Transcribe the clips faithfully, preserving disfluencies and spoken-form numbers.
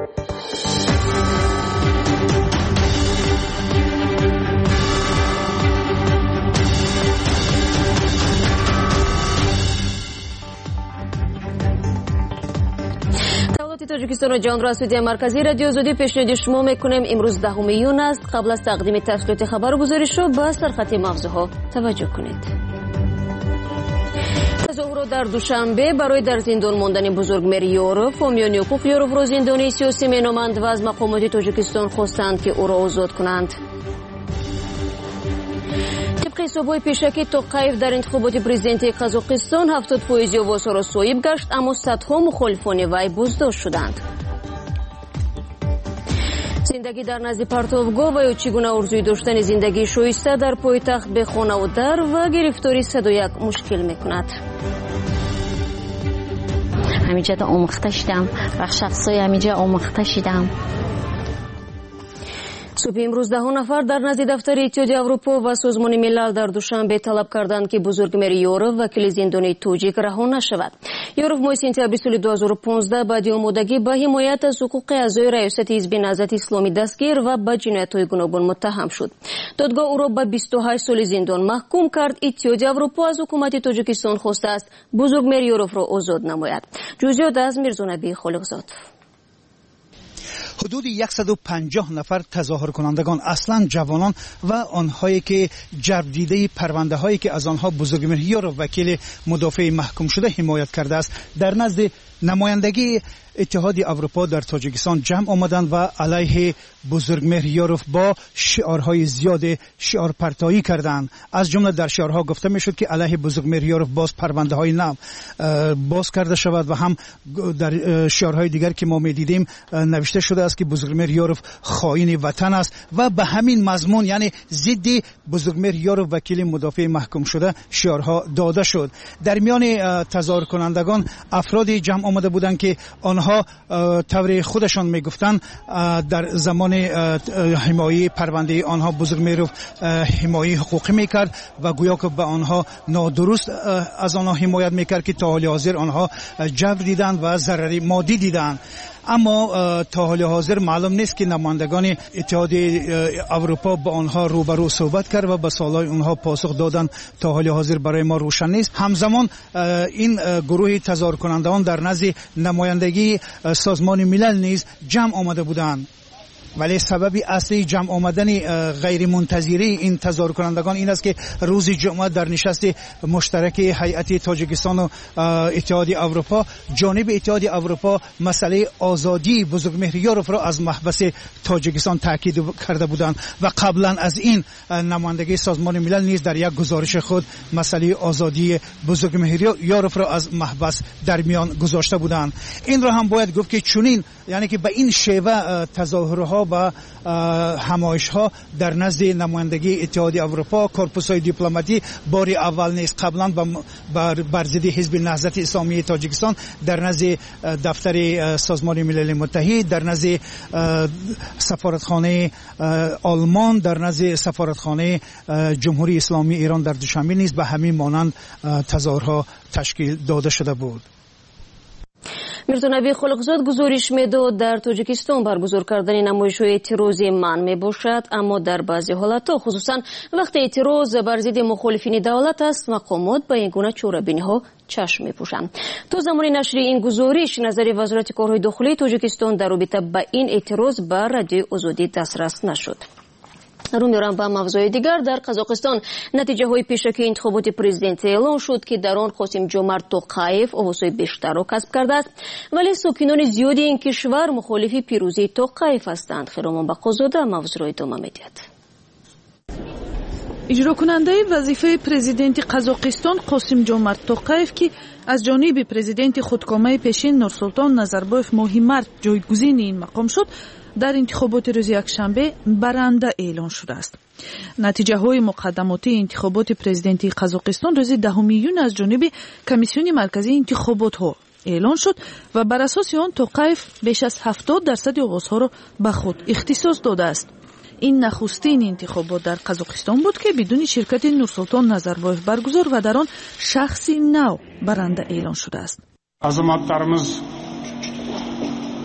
توجیکستان و جهان را از استودیوی مرکزی رادیو آزادی پیشنهاد شما میکنیم. امروز دهم میلیون است. قبل از تقدیم تسلیت خبر و گزارش رو به سرخط مغزها توجه کنید. تظاهرات در دوشنبه برای در زندان ماندن بزرگمهر یوروف و میان حقوق یوروف را زندانی سیاسی مینامند و از مقامات تاجیکستان خواستند که او را آزاد کنند. طبق حسابهای پیشکی توقیف در انتخابات پرزیدنتی قزاقستان هفتاد فیصد آوازها را صایب گشت، اما صدها مخالفان وی بازداشت شدند. زندگی در نزد پرتابگاه و یا چگونه آرزوی داشتن زندگی شایسته در پایتخت به خانه و در و گرفتاری صد و یک مشکل میکند. همینجا دا آموخته شدم و شخصای همینجا آموخته شدم. صبح امروز ده نفر در نزد دفتر اتحادیه اروپا و سازمان ملل در دوشنبه طلب کردند که بزرگمهر یوروف وکیل زندانی توجیک رها نشود. یوروف ماه سپتامبر سال دو هزار و پانزده بعد آمادگی به حمایت از حقوق اعضای ریاست حزب نهضت اسلامی دستگیر و به جنایت‌های گوناگون متهم شد. دادگاه او را به بیست و هشت سال زندان محکوم کرد. اتحادیه اروپا از حکومت تاجیکستان خواسته است بزرگمهر یوروف را آزاد نماید. جزئیات از میرزانبی خالقزاد. حدود صد و پنجاه نفر تظاهر کنندگان، اصلا جوانان و آنهایی که جلب دیده پرونده هایی که از آنها بزرگمهر یوروف وکیل مدافع محکوم شده حمایت کرده است، در نزد نمایندگی اتحادیه اروپا در تاجیکستان جمع آمدند و علیه بزرگمهر یوروف با شعارهای زیاد شعار پرتایی کردند. از جمله در شعارها گفته میشد که علیه بزرگمهر یوروف باز پرونده های نو باز کرده شود و هم در شعارهای دیگر که ما میدیدیم نوشته شده است که بزرگمهر یوروف خائن وطن است و به همین مضمون، یعنی ضد بزرگمهر یوروف وکیل مدافع محکوم شده، شعارها داده شد. در میان تظاهر کنندگان افرادی جمع آمده بودند که آنها طور خودشان میگفتند در زمان حمایت پرونده آنها بزرگمهر یوروف حمایت حقوقی میکرد و گویا که به آنها نادرست از آنها حمایت میکرد که تا حال حاضر آنها جبر دیدند و ضرر مادی دیدند. اما تا حال حاضر معلوم نیست که نمایندگان اتحادیه اروپا با آنها روبرو صحبت کرد و به سوالای آنها پاسخ دادن تا حال حاضر برای ما روشن نیست. همزمان این گروه تظاهر کنندگان در نزد نمایندگی سازمان ملل نیز جمع آمده بودند، ولی سبب اصلی جمع آمدن غیر منتظره این تظاهر کنندگان این است که روز جمعه در نشست مشترک هیئت تاجیکستان و اتحادیه اروپا جانب اتحادیه اروپا مسئله آزادی بزرگمهر یوروف را از محبس تاجیکستان تاکید کرده بودند و قبلا از این نمایندگی سازمان ملل نیز در یک گزارش خود مسئله آزادی بزرگمهر یوروف را از محبس در میان گذاشته بودند. این را هم باید گفت که چنین، یعنی که به این شیوه تظاهرها و همایش ها در نزد نمایندگی اتحادیه اروپا، کورپوس های دیپلماتی بار اول نیست. قبلا بر ضد حزب نهضت اسلامی تاجیکستان در نزد دفتر سازمان ملل متحد، در نزد سفارتخانه آلمان، در نزد سفارتخانه جمهوری اسلامی ایران در دوشنبه نیز به همین مانند تظاهرها تشکیل داده شده بود. میرزانبی خالقزاد گزارش میداد در تاجیکستان برگزار کردن نمایش‌های اعتراضی منع میباشد، اما در بعضی حالت‌ها خصوصا وقتی اعتراض بر ضد مخالفین دولت است مقامات با این گونه چوره‌بینی‌ها چشم میپوشند. تا زمان نشر این گزارش نظر وزارت کارهای داخلی تاجیکستان در رابطه با این اعتراض به رادیو آزادی دسترس نشد. رو میرم به موضوع دیگر. در قزاقستان نتیجه های پیشکی انتخابات پرزیدنتی اعلام شد که در آن قاسم جمعت توقیف آوازهای بیشتر را کسب کرده است، ولی ساکنان زیادی این کشور مخالف پیروزی توقیف هستند. خیرمان بقازاده موضوع را ادامه میدهد. اجرا کننده وظیفه پرزیدنت قزاقستان قاسم جمعت توقیف که از جانب پرزیدنت خودکامه پیشین نورسلطان نظربایف ماهی مارس جایگزین این مقام شد، در انتخابات روز یکشنبه برنده اعلان شده است. نتیجه های مقدماتی انتخابات پرزیدنتی قزاقستان روز دهم میلیون از جانب کمیسیون مرکزی انتخابات ها اعلان شد و بر اساس آن توقیف بیش از هفتاد درصد آوازها را به خود اختصاص داده است. این نخستین انتخابات در قزاقستان بود که بدون شرکت نورسلطان نظربایف برگزار و در آن شخصی نو برنده اعلان شده است. азаматтарымыз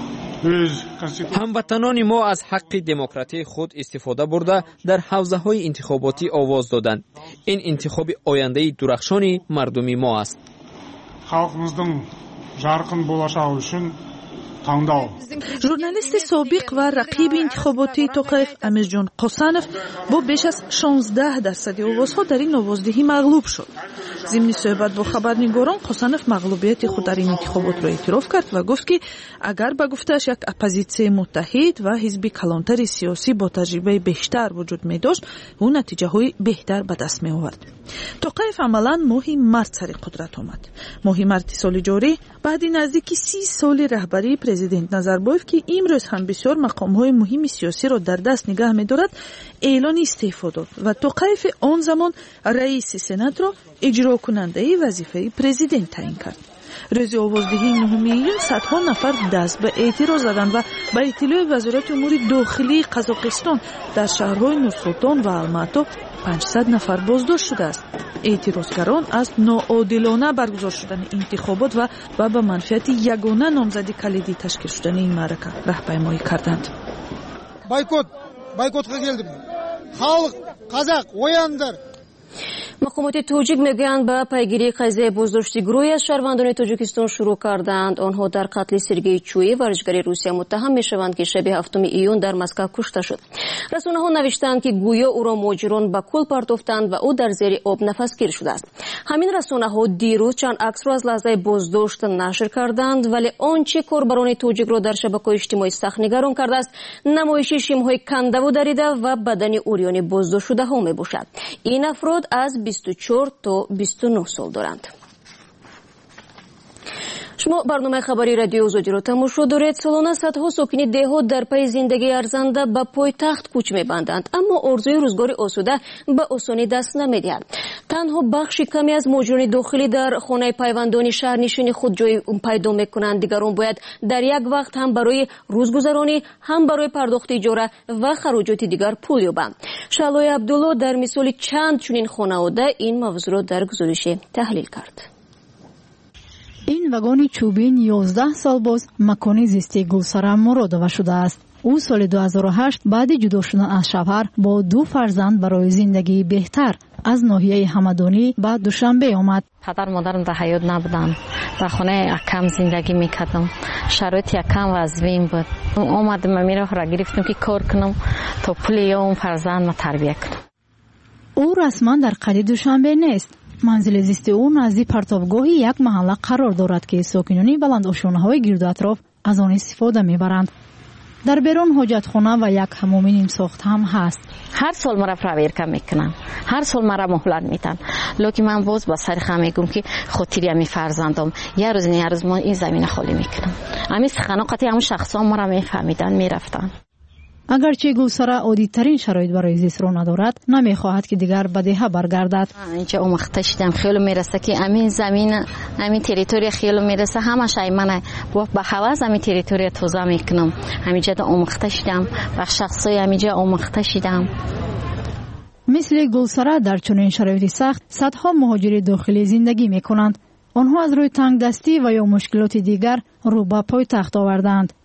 هموطنان ما از حق دموکراتی خود استفاده برده در حوزه‌های انتخاباتی آواز دادند. این انتخاب آینده درخشان مردمی ما است. Xalqımızın jarqin bo'lashagi uchun tangdov. Jurnalisti sobiq va raqibi intixoboti To'qayev Amizjon Qosanov با بیش از شانزده درصد ovozها در این آوازدهی مغلوب شد. ضمن صحبت با خبرنگاران قاسانوف مغلوبیت خود در این انتخابات را اعتراف کرد و گفت که اگر به گفته‌اش یک اپوزیسیون متحد و حزب کلانتر سیاسی با تجربه بیشتر وجود می داشت او نتیجه های بهتر به دست می آورد. توقیف عملا ماهی مارس سر قدرت آمد. ماهی مارس سال جاری بعد نزدیک سی سال رهبری پرزیدنت نظربایف که امروز هم بسیار مقام های مهم سیاسی را در دست نگه می دارد اعلان استعفا داد و توقیف آن زمان رئیس سنا را اجرا کننده وظیفه پرزیدنت تعیین کرد. روز آوازدهی نهم ایون صدها نفر دست به اعتراض زدند و به اطلاع وزارت امور داخلی قزاقستان در شهرهای نورسلطان و الماتو پانصد نفر بازداشت شده است. اعتراضگران از ناعادلانه برگزار شدن انتخابات و و به منفعت یگانه نامزدی کلیدی تشکیل شدن این معرکه راهپیمایی کردند. بایکوت بایکوتga keldim. Xalq, Qozaq, oyandir. مقامات توجیک میگویند به پیگیری قضیه بازداشتی گروهی از شهروندان تاجیکستان شروع کردند. آنها در قتل سرگئی چویی ورزشکار روسیه متهم میشوند که شب هفتم ایون در مسکو کشته شد. رسانه‌ها نوشتند که گویا او را مهاجران به کول پرتافتند و او در زیر آب نفسگیر شده است. همین رسانه‌ها دیروز چند عکس را از لحظه بازداشت نشر کردند، ولی آنچه کاربران توجیک را در شبکه‌های اجتماعی سخت نگران کرده است نمایش شیم‌های کنده و دریده و بدن اوریان بازداشت شده ها میباشد. این افراد از بیست و چهار تا بیست و نه سال دارند. شما برنامه خبری رادیو آزادی را تماشا دارید. سالانه صدها ساکنین دهات در پی زندگی ارزنده به پایتخت کوچ می‌بندند، اما آرزوی روزگار آسوده به آسانی دست نمی‌دهد. تنها بخش کمی از مهاجران داخلی در خانه پیوندان شهرنشینی خود جای پیدا می‌کنند. دیگران باید در یک وقت هم برای روزگذرانی هم برای پرداخت اجاره و خراجات دیگر پول یابند. شعلای عبدالله در مثال چند چنین خانواده این موضوع را در گزارش تحلیل کرد. این واگن چوبین یازده سال باز مکان زیستی گلسره مرادова شده است. او سال دو هزار و هشت بعد جدا شدن از شوهر با دو فرزند برای زندگی بهتر از ناحیه همدانی به دوشنبه آمد. پدر مادرم در حیات نبودن، در خانه کم زندگی میکردم، شرایط کم وضعیم بود. اومدم میره را گرفتم که کار کنم تا پول اون فرزند ما تربیت کنم. او رسما در قریه دوشنبه نیست. منزل زیست او نزدیک پرتابگاهی یک محله قرار دارد که ساکنان بلند آشانه‌های گرد و اطراف از آن استفاده میبرند. در بیرون حاجتخانه و یک حمام نیم ساخت هم هست. هر سال مرا پرویرکا میکنن، هر سال مرا مهلت میدن، لکه من باز با سر خم میگم که خاطری امی فرزندم یه روز نه یه روز ما این زمین خالی میکنم. امی خناقتی همون شخصا مرا میفهمیدن میرفتن. اگرچه گلسره عادی‌ترین شرایط برای زیست را ندارد، نمیخواهد که دیگر به دهه برگردد. اینجا اومخته شدم، خیلی میرسه که امین زمین، امین تریتوری خیلی میرسه، همه شای منه با به حواس امین تریتوری توزیع میکنم. همینجا اومخته شدم، بخش شخصی همینجا اومخته شدم. مثل گلسره در چنین شرایط سخت، صدها مهاجر داخلی زندگی میکنند. آنها از روی تنگ دستی و یا مشکلات دیگر رو به پایتخت آوردند.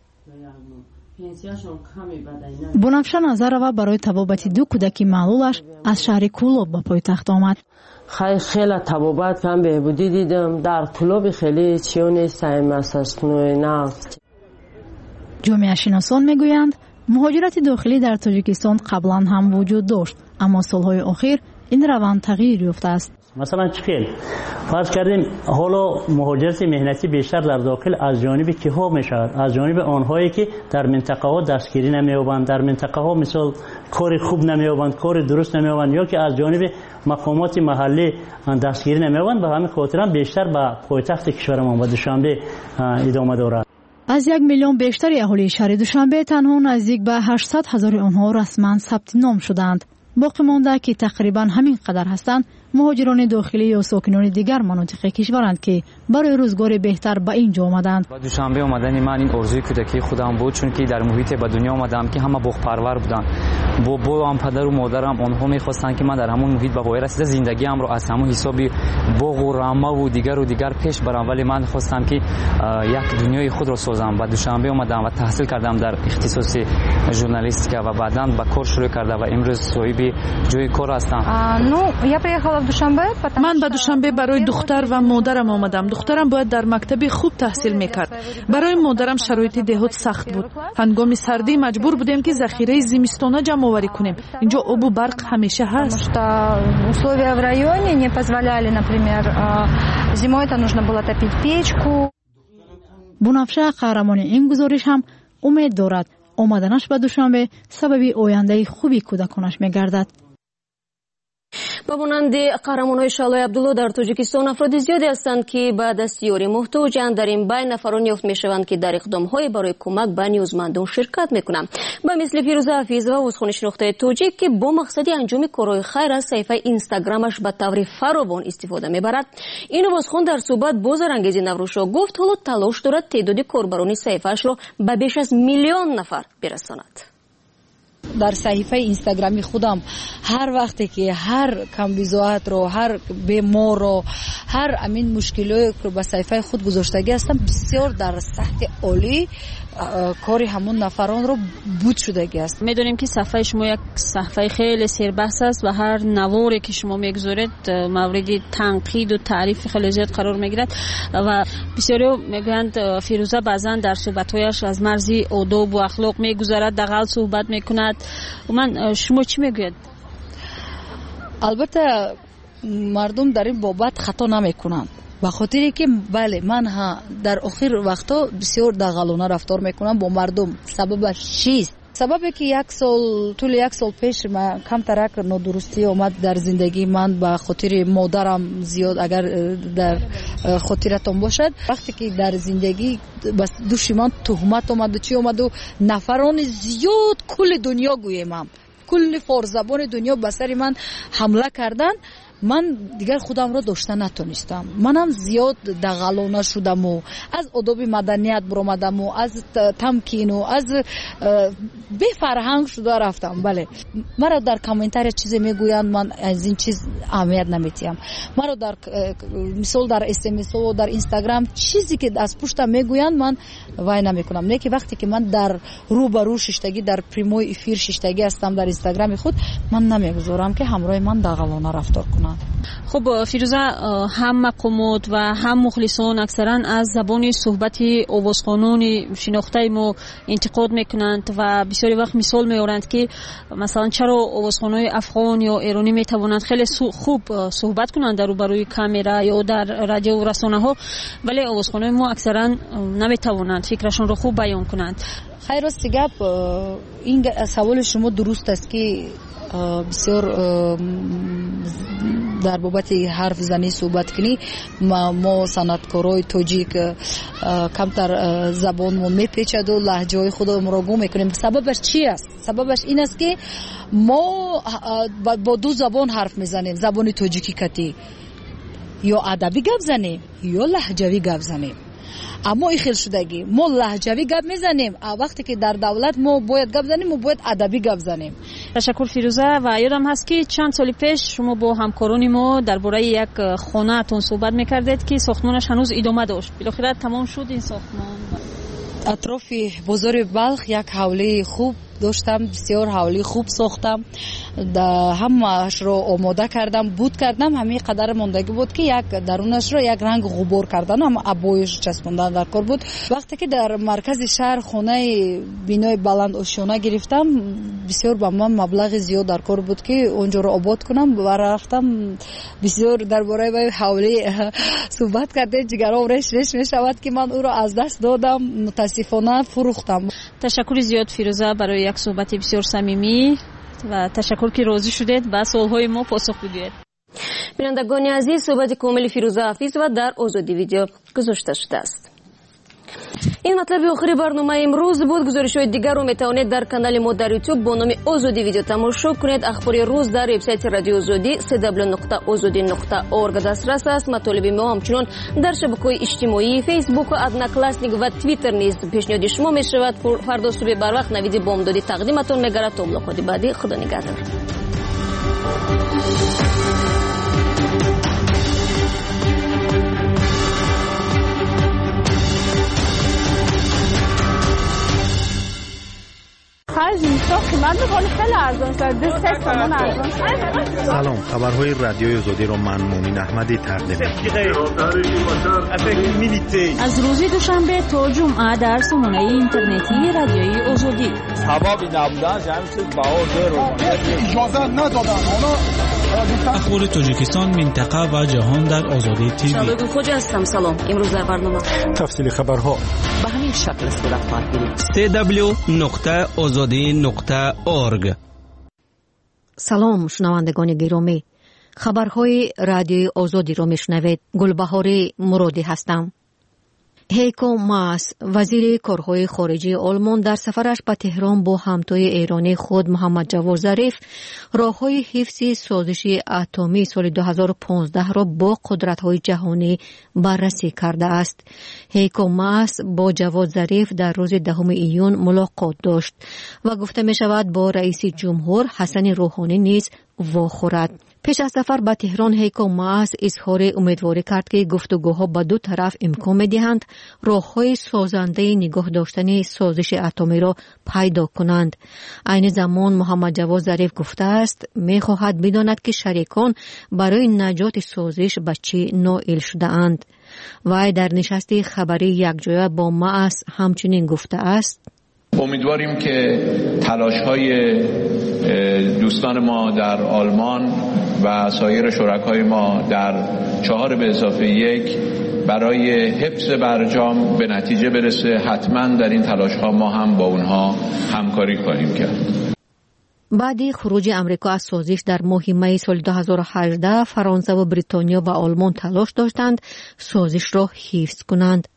بنفشه نظرова برای طبابت دو کودک معلولش از شهر کولوب به پایتخت آمد. خیلی خیلی طبابت کم بهبودی دیدم. در کولوب خیلی چیو نیست مساسنوی نفت. جامعه شناسان میگویند مهاجرت داخلی در تاجیکستان قبلا هم وجود داشت، اما سالهای اخیر این روند تغییر یافته است. مثلا چخیل فرض کردیم حالا مهاجرت مهنتی بیشتر در داخل از جانب کی ها می شود؟ از جانب آنهایی که در منطقه ها دستگیری نمی‌یابند، در منطقه ها مثلا کار خوب نمی‌یابند، کار درست نمی‌یابند، یا که از جانب مقامات محلی دستگیری نمی‌یابند. به همین خاطر هم بیشتر به پایتخت کشورمان و دوشنبه ادامه دارد. از یک میلیون بیشتر اهالی شهر دوشنبه تنها نزدیک به هشتصد هزار آنها رسما ثبت نام شدند. باقی مانده که تقریبا همین قدر هستند مهاجران داخلی یا ساکنان دیگر مناطق کشورند که برای روزگار بهتر به اینجا آمدند. با دوشنبه آمدن من این آرزوی کودکی خودم بود، چون که در محیط به دنیا آمدم که همه بوق پرور بودن. با با هم پدر و مادرم آنها می‌خواستند که من در همون محیط به پایان رسیده زندگیم رو از همون حسابی بوق و رامه و دیگر و دیگر پیش برم، ولی من خواستم که یک دنیای خود را سازم. با دوشنبه آمدم و تحصیل کردم در اختصاص ژورنالیستیک و بعداً به کار شروع کردم و امروز صاحب جای کار هستم. من به دوشنبه برای دختر و مادرم آمدم. دخترم باید در مکتب خوب تحصیل میکرد. برای مادرم شرایط دهات سخت بود. هنگام سردی مجبور بودیم که ذخیره زمستانه جمع آوری کنیم. اینجا آب و برق همیشه هست. условия в районе не позволяли, например, зимой это нужно было топить печку. بنفشه قهرمان این گزارش هم امید دارد آمدنش به دوشنبه سبب آینده خوبی کودکانش میگردد. با مانند قهرمان‌های شالای عبدالله در تاجیکستان افراد زیادی هستند که به دستیاری محتاجند. در این بین نفران یافت میشوند که در اقدام‌های برای کمک به نیازمندان شرکت میکنند. به مثل فیروزه حفیظ و عضوخانه شناخته تاجیک که با مقصد انجام کارهای خیر از صفحه اینستاگرامش به طور فراوان استفاده میبرد. این عضوخان در صحبت با زرانگیزی نوروشا گفت حالا تلاش دارد تعداد کاربران صفحه‌اش را به بیش از میلیون نفر برساند. در صحیفه اینستاگرامی خودم هر وقتی که هر کمبیزوات رو، هر بیمار رو، هر امین مشکلی رو به صحیفه خود گذاشتگی هستم، بسیار در سطح عالی کاری همون نفران رو بود شدگی است. میدونیم که صفحه شما یک صفحه خیلی سربحث است و هر نواری که شما میگذارید مورد تنقید و تعریف خیلی زیاد قرار میگیرد و بسیاری میگویند فیروزه بعضا در صحبت‌هایش از مرز آداب و اخلاق میگذرد، دغل صحبت میکند. و من شما چی میگوید؟ البته مردم در این بابت خطا نمیکنند، به خاطری که بله من ها در آخر وقتا بسیار دغلانه رفتار میکنم با مردم. سببش چیست؟ سببی که یک سال طول یک سال پیش من کم ترک نادرستی اومد در زندگی من، به خاطر مادرم زیاد اگر در خاطرتون باشد، وقتی که در زندگی بس دوش من تهمت اومد و چی اومد و نفران زیاد کل دنیا گویم هم کل فارزبان دنیا به سر من حمله کردن، من دیگر خودم را داشته نتونستم. منم زیاد دغلانه شدم و از آداب مدنیت برآمدم و از تمکین و از بی فرهنگ شده رفتم. بله مرا در کامنتار چیزی میگویند، من از این چیز اهمیت نمیتیم. مرا در مثال در اس ام اس و در اینستاگرام چیزی که از پشتم میگویند من وای نمیکنم. نه که وقتی که من در رو به رو ششتگی در پریموی افیر ششتگی هستم در اینستاگرام خود، من نمیگذارم که همراه من دغلانه رفتار کنند. خب فیروزه، هم مقامات و هم مخلصان اکثرا از زبان صحبت آوازخوانان شناخته ما انتقاد میکنند و بسیاری وقت مثال میارند که مثلا چرا آوازخوانای افغان یا ایرانی میتوانند خیلی خوب صحبت کنند در روبروی کامera یا در رادیو و رسانه ها، ولی آوازخوانای ما اکثرا نمیتوانند فکرشون رو خوب بیان کنند. خیر است گپ، این سوال شما درست است که بسیار در بابت حرف زنی صحبت کنی. ما, ما صنعتکارای تاجیک کمتر زبانمون میپیچد و لهجه های خودمون را گم میکنیم. سببش چی است؟ سببش این است که ما با دو زبان حرف میزنیم، زبان تاجیکی کتی یا ادبی گپ زنیم یا لهجوی گپ زنیم. اما این خیل شدگی ما لهجوی گپ میزنیم، وقتی که در دولت ما باید گپ زنیم ما باید ادبی گپ زنیم. تشکر فیروزه. و یادم هست که چند سال پیش شما با همکاران ما درباره یک خانه تون صحبت میکردید که ساختمانش هنوز ادامه داشت، بالاخره تمام شد این ساختمان. اطراف بازار بلخ یک حوله خوب داشتم، بسیار حوله خوب ساختم، همش رو آماده کردم، بود کردم. همین قدر ماندگی بود که یک درونش رو یک رنگ غبار کردن، هم ابویش چسبوندن در کار بود. وقتی که در مرکز شهر خانه بینای بلند آشیانه گرفتم، بسیار با من مبلغ زیاد در کار بود که اونجا رو آباد کنم و رفتم بسیار درباره حوله صحبت کرده. جگرم رش رش میشود که من او رو از دست دادم، متاسفانه فروختم. تشکر زیاد فیروزه برای یک صحبت بسیار صمیمی و تشکر که راضی شدید به سوالهای ما پاسخ بدهید. بینندگان عزیز، صحبت کامل فیروزه حفیظ و در آزادی ویدیو گذاشته شده است. این مطلب آخری برنامه امروز بود. گزارش‌های دیگر رو میتوانید در کانال ما در یوتیوب با نام آزادی ویدیو تماشا کنید. اخبار روز در وبسایت رادیو آزادی دبلیو دبلیو دبلیو نقطه آزادی نقطه اورگ دسترس است. مطالب ما همچنین در شبکه‌های اجتماعی فیسبوک و ادناکلاسنیک و توییتر نیز پیشنهاد شما میشود. فردا صبح بر وقت نوید بامدادی تقدیمتون می‌گردد. تا ملاقات بعدی، خدا نگهدار. سلام، خبرهای رادیوی آزادی را من مومن احمدی تقدیم می‌کنم. از روز دوشنبه تا جمعه در سامانه اینترنتی رادیوی آزادی. سبب نبودن جمعیت باور رو اجازه ندادن. اخبار تاجیکستان، منطقه و جهان در آزادی تیوی. شادو خوجا هستم. سلام. امروز در برنامه تفصیل خبرها به همین شکل صورت خواهد گرفت. دبلیو دبلیو دبلیو نقطه آزادی نقطه اورگ. سلام شنوندگان گرامی، خبرهای رادیوی آزادی را میشنوید. گلبهاری مرادی هستم. هیکو ماس، وزیر کارهای خارجی آلمان، در سفرش به تهران با همتای ایرانی خود محمد جواد ظریف راههای حفظ سازش اتمی سال دو هزار و پانزده را با قدرت‌های جهانی بررسی کرده است. هیکو ماس با جواد ظریف در روز دهم ایون ملاقات داشت و گفته می شود با رئیس جمهور حسن روحانی نیز واخورد. پیش از سفر به تهران هیکو ماس اظهار امیدواری کرد که گفتگوها به دو طرف امکان می‌دهند راه‌های سازنده نگاه داشتن سازش اتمی را پیدا کنند. عین زمان محمد جواد ظریف گفته است می‌خواهد بداند که شریکان برای نجات سازش به چه نائل شده‌اند. وی در نشست خبری یکجایی با ماس همچنین گفته است امیدواریم که تلاش‌های دوستان ما در آلمان و سایر شرکای ما در چهار به اضافه یک برای حفظ برجام به نتیجه برسه. حتما در این تلاش‌ها ما هم با اونها همکاری خواهیم کرد. بعد خروج امریکا از سازش در ماه می سال دو هزار و هجده، فرانسه و بریتانیا و آلمان تلاش داشتند سازش را حفظ کنند.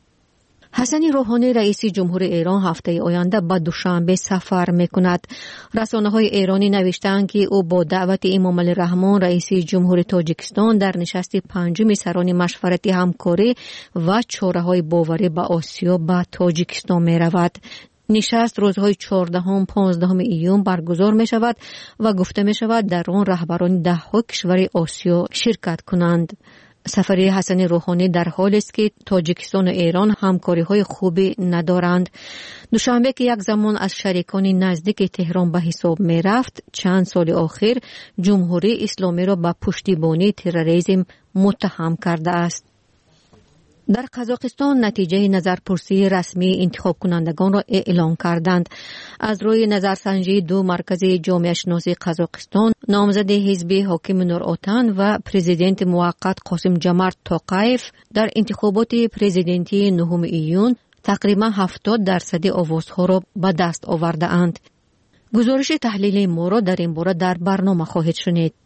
حسن روحانی رئیس جمهور ایران هفته آینده به دوشنبه سفر میکند. رسانه‌های ایرانی نوشتند که او با دعوت امام علی رحمان رئیس جمهور تاجیکستان در نشست پنجم سران مشورتی همکاری و چاره‌های باوری به آسیا به تاجیکستان میرود. نشست روزهای چهاردهم پانزدهم ایون برگزار می شود و گفته می شود در آن رهبران ده ها کشور آسیا شرکت کنند. سفر حسن روحانی در حالی است که تاجیکستان و ایران همکاری‌های خوبی ندارند. دوشنبه که یک زمان از شریکان نزدیک تهران به حساب می رفت، چند سال آخر جمهوری اسلامی را به پشتیبانی تروریسم متهم کرده است. در قزاقستان نتیجه نظرپرسی رسمی انتخاب کنندگان را اعلام کردند. از روی نظرسنجی دو مرکز جامعه شناسی قزاقستان، نامزد حزب حاکم نوراتان و پرزیدنت موقت قاسم جمارت توقایف در انتخابات پرزیدنتی نهم ایون تقریبا هفتاد درصد آوازها را به دست آورده اند. گزارش تحلیلی ما را در این باره در برنامه خواهید شنید.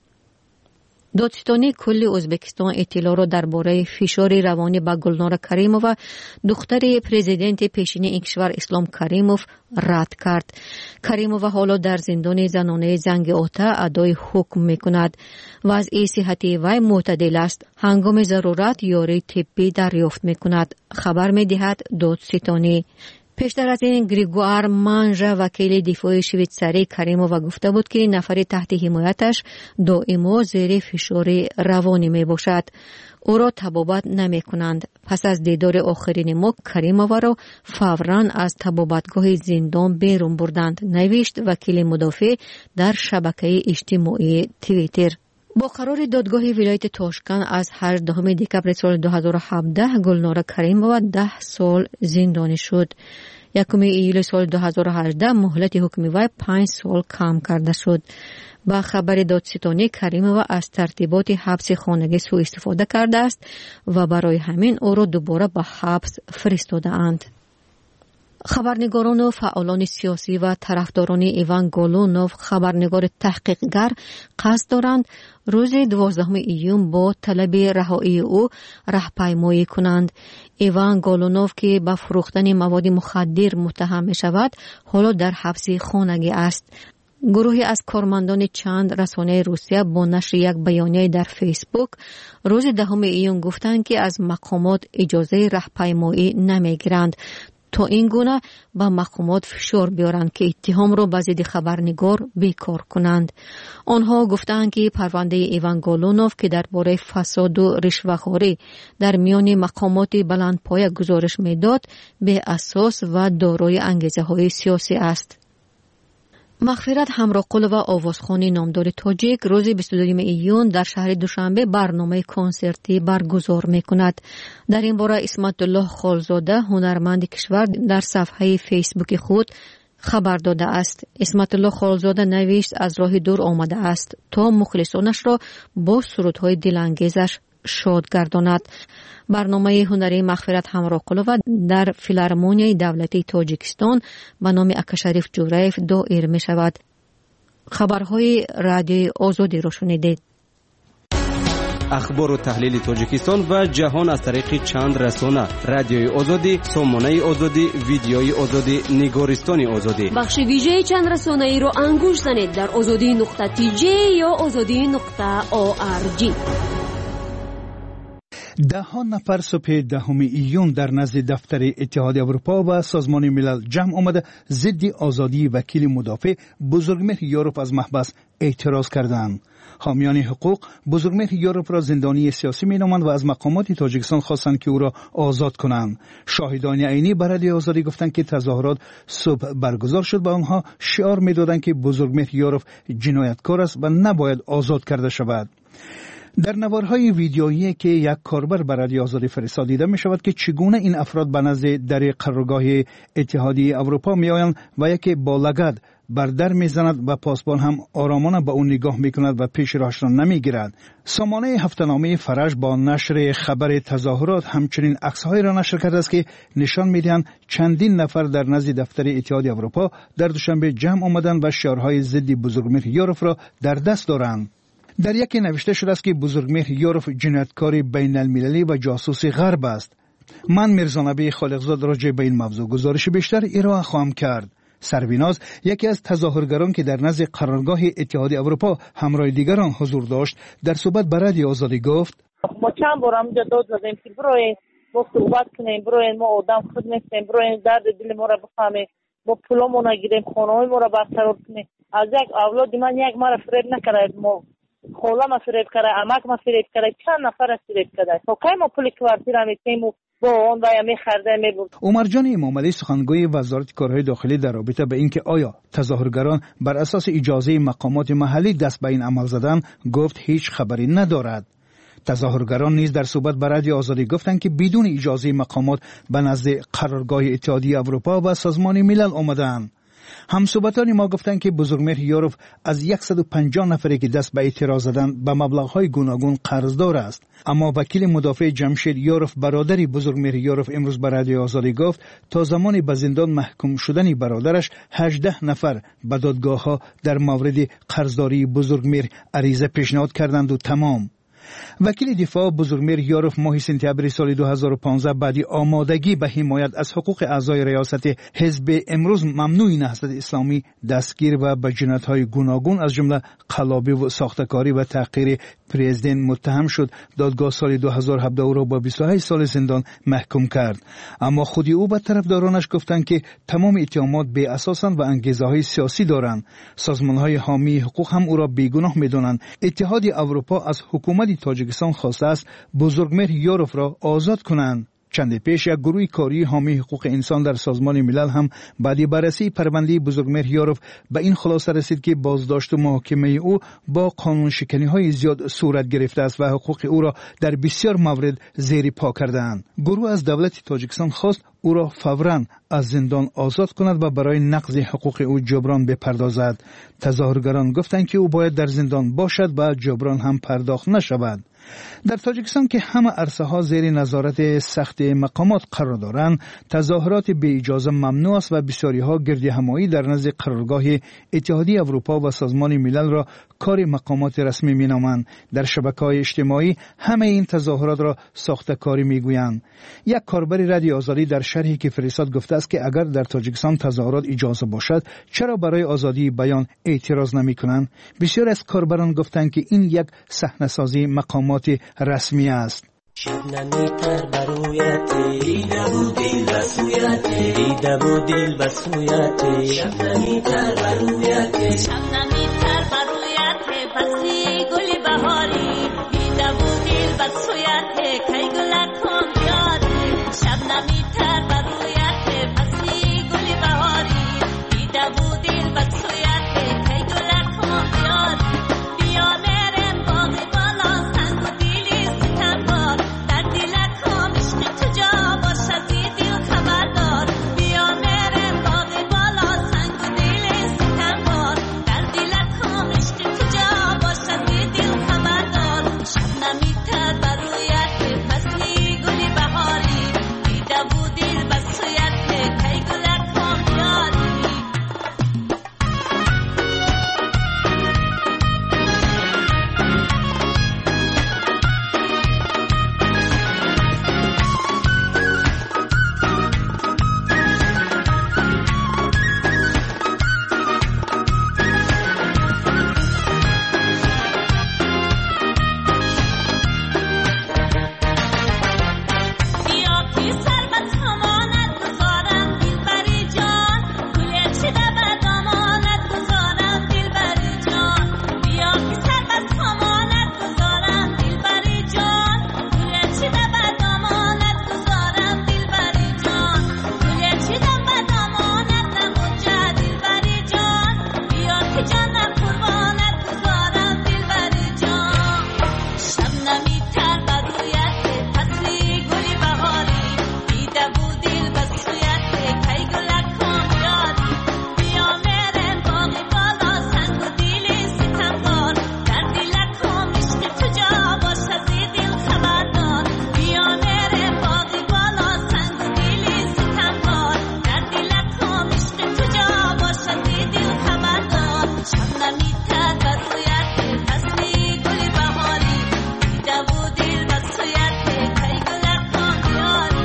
دادستانی کل ازبکستان اطلاع را درباره فشار روانی به گلنار کریموف و دختر پرزیدنت پیشین این کشور اسلام کریموف رد کرد. کریموف حالا در زندان زنانه زنگ آتا ادای حکم میکند. وضع صحتی وی معتدل است. هنگام ضرورت یاری طبی دریافت میکند. خبر میدهد دادستانی. پیشتر از این گریگوار مانژا وکیل دفاع شویتزاری کریموف گفته بود که نفر تحت حمایتش دائما زیر فشار روانی می باشد. او را طبابت نمی کنند. پس از دیدار آخرین ما کریموف را فوراً از طبابتگاه زندان بیرون بردند، نوشت وکیل مدافع در شبکه اجتماعی توییتر. با قرار دادگاه ولایت تاشکند از هجدهم دکبر سال دو هزار و هفده گلنار کریموف ده سال زندانی شد. یکم ایول سال دو هزار و هجده مهلت حکم وی پنج سال کم کرده شد. با خبر دادستانی کریموف از ترتیبات حبس خانگی سوء استفاده کرده است و برای همین او را دوباره به حبس فرستاده اند. خبرنگاران و فعالان سیاسی و طرفداران ایوان گولونوف خبرنگار تحقیقگر قصد دارند روز دوازدهم ایون با طلب رهایی او راهپیمایی کنند. ایوان گولونوف که به فروختن مواد مخدر متهم می شود حالا در حبس خانگی است. گروهی از کارمندان چند رسانه روسیه با نشر یک بیانیه در فیسبوک روز دهم ایون گفتند که از مقامات اجازه راهپیمایی نمیگیرند تا این گونه به مقامات فشار بیارند که اتهام را به ضد خبرنگار بیکار کنند. آنها گفتند که پرونده ایوان گولونوف که درباره فساد و رشوه‌خوری در میان مقامات بلندپایه گزارش میداد به اساس و دارای انگیزه‌های سیاسی است. مغفرت همراقل و آوازخوانی نامدار تاجیک روز بیست و دو ایون در شهر دوشنبه برنامه کنسرتی برگزار میکند. در این باره اسمت الله خالزاده هنرمند کشور در صفحه فیسبوک خود خبر داده است. اسمت الله خالزاده نوشت از راه دور آمده است تا مخلصانش را با سرودهای دلانگیزش شاد گرداند. برنامه هنری مغفرت همراقلوه در فیلارمونیای دولتی تاجیکستان به نام اکاشریف جوریف دایر می شود. خبرهای رادیوی آزادی را شنیدید. اخبار و تحلیل تاجیکستان و جهان از طریق چند رسانه: رادیوی آزادی، سامانه آزادی، ویدیوی آزادی، نگارستان آزادی. بخش ویژه چند رسانه ای را انگوش زنید در آزادی نقطه تی جی یا آزادی نقطه او آر جی. ده ها نفر صبح دهم ایون در نزد دفتر اتحاد اروپا و سازمان ملل جمع آمده ضد آزادی وکیل مدافع بزرگمهر یوروپ از محبس اعتراض کردند. حامیان حقوق بزرگمهر یوروپ را زندانی سیاسی مینامند و از مقامات تاجیکستان خواستند که او را آزاد کنند. شاهدان عینی برای آزادی گفتند که تظاهرات صبح برگزار شد و آنها شعار میدادند که بزرگمهر یوروپ جنایتکار است و نباید آزاد کرده شود. در نوارهای ویدیویی که یک کاربر برای آزادی فرستاد دیده می شود که چگونه این افراد به نزد در قرارگاه اتحادیه اروپا می آیند و یکی با لگد بر در می زند و پاسبان هم آرامانه به اون نگاه می کند و پیش راهش را نمی گیرد. سامانه هفته‌نامه فرج با نشر خبر تظاهرات همچنین عکس‌هایی را نشر کرده است که نشان می‌دهند چندین نفر در نزد دفتر اتحادیه اروپا در دوشنبه جمع آمدند و شعارهای ضد بزرگمهر یوروپ را در دست دارند. در یکی نوشته شده است که بزرگمهر یوروپ جنایتکار بین المللی و جاسوس غرب است. من میرزانبی خالقزاد راجع به این موضوع گزارش بیشتر ارائه خواهم کرد. سرویناز یکی از تظاهرگران که در نزد قرارگاه اتحادیه اروپا همراه دیگران حضور داشت در صحبت با رادیو آزادی گفت: ما چند بار همونجا داد زدیم که برای ما صحبت کنیم، برای ما آدم خود نیستیم، برای درد دل ما را بفهمیم، ما پولامون را گیریم، خانه‌های ما را برقرار کنیم. از یک اولاد من یک مرا فریب نکرد، ما خاله ما فریب کرده، عمک ما فریب کرده، چند نفر فریب کرده. تا کی ما پول کوارتیر میتیم و با اون باید میخرده میبود. عمر جان امامعلی سخنگوی وزارت کارهای داخلی در رابطه به اینکه آیا تظاهرگران بر اساس اجازه مقامات محلی دست به این عمل زدن گفت هیچ خبری ندارد. تظاهرگران نیز در صحبت با رادیو آزادی گفتند که بدون اجازه مقامات به نزد قرارگاه اتحادیه اروپا و سازمان ملل آمدند. همصحبتان ما گفتند که بزرگمهر یوروپ از صد و پنجاه نفری که دست به اعتراض زدند به مبلغ‌های گوناگون قرضدار است. اما وکیل مدافع جمشید یوروپ برادری بزرگمهر یوروپ امروز به رادیو آزادی گفت تا زمان به زندان محکوم شدن برادرش هجده نفر به دادگاه‌ها در مورد قرضداری بزرگمهر عریضه پیشنهاد کردند و تمام. وکیل دفاع بزرگمهر یوروپ ماه سپتامبر سال دو هزار و پانزده بعد آمادگی به حمایت از حقوق اعضای ریاست حزب امروز ممنوع نهضت اسلامی دستگیر و به جنایت‌های گوناگون از جمله قلابی و ساختکاری و تحقیر پرزیدنت متهم شد. دادگاه سال دو هزار و هفده او را با بیست و هشت سال زندان محکوم کرد. اما خودی او به طرفدارانش گفتند که تمام اتهامات بی اساسند و انگیزه‌های سیاسی دارند. سازمان‌های حامی حقوق هم او را بیگناه می‌دانند. اتحاد اروپا از حکومت تاجیکستان خواسته است بزرگمهر یوروپ را آزاد کنند. چند پیش یک گروه کاری حامی حقوق انسان در سازمان ملل هم بعد بررسی پرونده بزرگمهر یوروپ به این خلاصه رسید که بازداشت و محاکمه او با قانون شکنی های زیاد صورت گرفته است و حقوق او را در بسیار موارد زیر پا کردند. گروه از دولت تاجیکستان خواست او را فوراً از زندان آزاد کند و برای نقض حقوق او جبران بپردازد. تظاهرگران گفتند که او باید در زندان باشد و جبران هم پرداخت نشود. در تاجیکستان که همه عرصه ها زیر نظارت سخت مقامات قرار دارند، تظاهرات بی اجازه ممنوع است و بسیاری ها گردهمایی در نزد قرارگاه اتحادیه اروپا و سازمان ملل را کار مقامات رسمی می نامند. در شبکه‌های اجتماعی همه این تظاهرات را ساخته‌کاری میگویند. یک کاربر رادیو آزادی در شرحی که فرستاد گفته است که اگر در تاجیکستان تظاهرات اجازه باشد، چرا برای آزادی بیان اعتراض نمی‌کنند؟ بسیار از کاربران گفتند که این یک صحنه‌سازی مقامات رسمی است. شبنمی تر برویتی دیده بود دل بسویتی دیده بود دل بسویتی شبنمی تر برویتی شبنمی تر برویتی فصلی گل بهاری دیده بود دل بسویتی کی گل کن بیاری شبنمی تر برویتی فصلی گل بهاری دیده بود دل بسویتی کی گل کن بیاری بیا میرم باغ بالا سنگ و دیلی ستمبار در دلت کام عشق تو جا باش از این دل خبردار بیا میرم باغ بالا سنگ و دیلی ستمبار در دلت کام عشق تو جا باش از این دل خبردار شبنمی تر برویت فصلی گل بهاری دیده بود دل بسویت کی گل کن بیاری بیا که سربت همانت گذارم دلبری جان گل چیده به دامانت گذارم دلبری جان بیا که سربت همانت گذارم دلبری جان گل چیده به دامانت گذارم دلبری جان گل چیده به دامانت نموجه دلبری جان بیا که جانم قربانت گذارم دلبری جان شبنمی تر برویت فصلی گل بهاری دیده بود دل بسویت کی گل کن بیاری بیا میرم باغ بالا سنگ و دیلی ستمبار در دلت کام عشق تو جا باش از این دل خبردار بیا میرم باغ بالا سنگ و دیلی ستمبار در دلت کام عشق تو جا باش از این دل خبردار شبنمی تر برویت فصلی گل بهاری دیده بود دل بسویت کی گل کن بیاری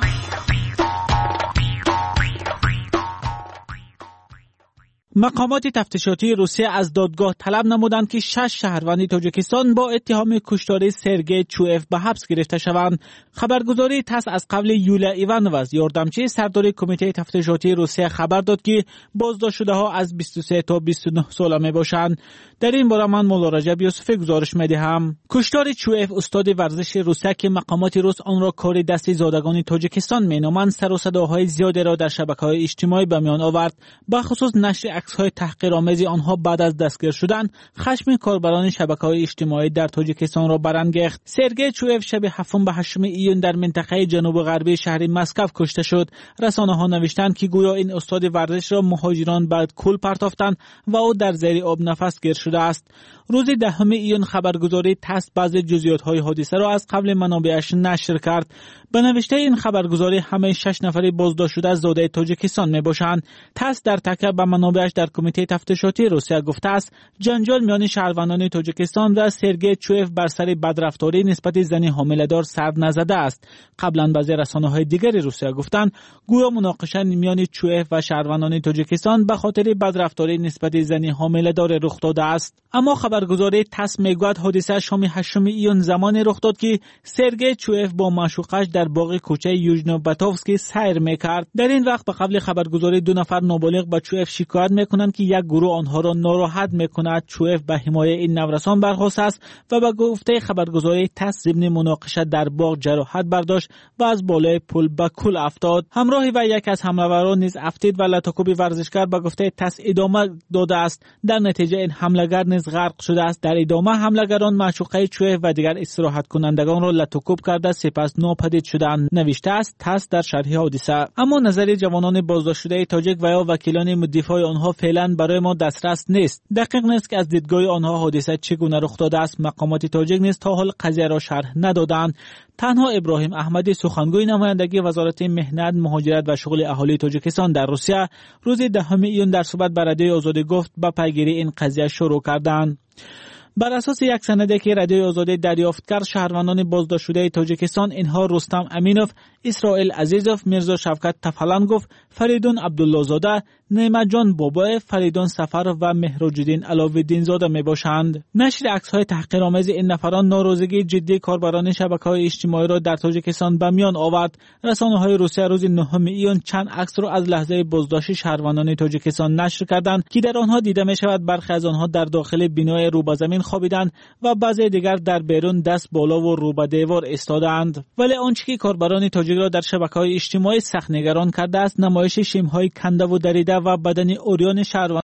مقامات تفتیشاتی روسیه از دادگاه طلب نمودند که شش شهروند تاجیکستان با اتهام کشتار سرگئی چوئف به حبس گرفته شوند. خبرگزاری تاس از قبل یولیا ایوانووا یاردمچی سردار کمیته تفتیشاتی روسیه خبر داد که بازداشت شده ها از بیست و سه تا بیست و نه ساله می باشند. در این باره من مولا رجب یوسفی گزارش می دهم. کشتار چوئف استاد ورزش روسیه که مقامات روس آن را کار دست زادگان تاجیکستان می نامند سر و صداهای زیادی را در شبکه‌های اجتماعی به میان آورد. به خصوص نشر عکس‌های تحقیرآمیز آنها بعد از دستگیر شدن خشم کاربران شبکه‌های اجتماعی در تاجیکستان را برانگیخت. سرگئی چوئف شب هفتم به هشتم ایون در منطقه جنوب غربی شهر مسکو کشته شد. رسانه‌ها نوشتند که گویا این استاد ورزش را مهاجران بعد کول پرتافتند و او در زیر آب نفس گیر شده است. روز دهم ایون خبرگزاری تاس بعضی جزئیات‌های حادثه را از قبل منابعش نشر کرد. به نوشته این خبرگزاری همه شش نفر بازداشت شده از زاده تاجیکستان میباشند. تاس در تکیه به منابعش در کمیته تفتیشاتی روسیه گفته است جنجال میان شهروندان تاجیکستان و سرگئی چوئف بر سر بدرفتاری نسبت زن حامله‌دار سر نزده است. قبلا بعضی رسانه‌های دیگر روسیه گفتند گویا مناقشه میان چوئف و شهروندان تاجیکستان به خاطر بدرفتاری نسبت زن حامله‌دار رخ داده است. اما خبرگزاری تاس میگوید حادثه شام هشتم ایون زمانی رخ داد که سرگئی چوئف با معشوقش در باغ کوچه یوژنو باتوفسکی سیر میکرد. در این وقت به قبل خبرگزاری دو نفر نابالغ به چوئف شکایت میکنند که یک گروه آنها را ناراحت میکند. چوئف به حمایت این نورسان برخاست است و به گفته خبرگزاری تاس ضمن مناقشه در باغ جراحت برداشت و از بالای پل به کول افتاد. همراه و یک از حمله‌وران نیز افتید و لاتاکوب ورزشکار به گفته تاس ادامه داده است. در نتیجه این حمله‌گر نیز غرق شد شده است. در ادامه حملگران معشوقه چوئف و دیگر استراحت کنندگان را لطوکوب کرده سپس ناپدید شدند، نوشته است تاس در شرح حادثه. اما نظر جوانان بازداشت شده تاجیک و یا وکیلان دفاع آنها فعلا برای ما دسترس نیست. دقیق نیست که از دیدگاه آنها حادثه چگونه رخ داده است. مقامات تاجیک نیز تا حال قضیه را شرح ندادند. تنها ابراهیم احمدی سخنگوی نمایندگی وزارت مهنت، مهاجرت و شغل اهالی تاجیکستان در روسیه روز دهم ایون در صحبت با رادیوی آزادی گفت به پیگیری این قضیه شروع کردند. بر اساس یک سنده که رادیوی آزادی دریافت کرد، شهروندان بازداشت شده تاجیکستان اینها رستم امینوف، اسرائیل عزیزوف، میرزا شفقت تفلنگوف، فریدون عبدالله زاده، نعمت جان بابای، فریدون سفر و مهراج‌الدین علاوالدین زاده می باشند. نشر عکس‌های تحقیرآمیز این نفران ناراضگی جدی کاربران شبکه‌های اجتماعی را در تاجیکستان به میان آورد. رسانه‌های روسیه روز نهم ایون چند عکس را از لحظه بازداشت شهروندان تاجیکستان نشر کردند که در آنها دیده می‌شود برخی از آنها در داخل بنای رو به زمین خوابیدند و بعضی دیگر در بیرون دست بالا و رو به دیوار ایستادند. ولی آنچه که کاربران تاجیک را در شبکه‌های اجتماعی سخت نگران کرده است، نمایش شیم‌های کنده و دریده و بدن عریان شهروندان